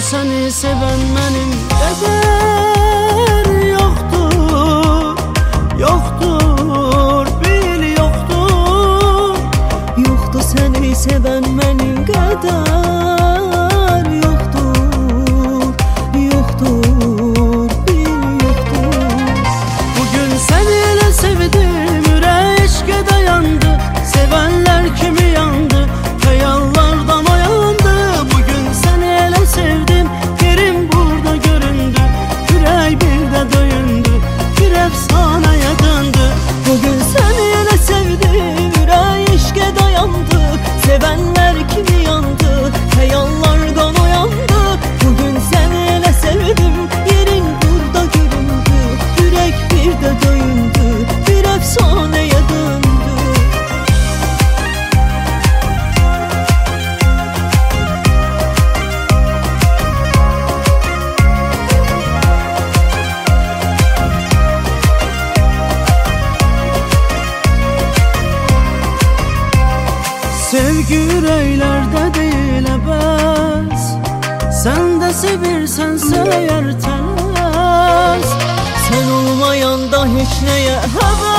seni seven benim kadar yoktur, yoktur, bil yoktur. Yoktur seni seven benim kadar yoktur, yoktur, bil yoktur. Bugün seni ele sevdim, yüreğe eşke dayandı. Sevenler kimi yandı, hayallardan oyandı. Bugün seni ele sevdim, yerim burada göründü. Yürek bir de döyündü, bir efsaneye döndü. Bugün seni ele sevdim, yüreğe eşke dayandı. Sevenler kimi yandı, hayallardan oyandı. Bugün seni ele sevdim, yerin burada göründü. Yürek bir de döyündü, bir efsaneye döndü. Sevgi yüreklerde değil ebes, sen de sevirsen eğer tez. Sen olmayan da hiç neye heves.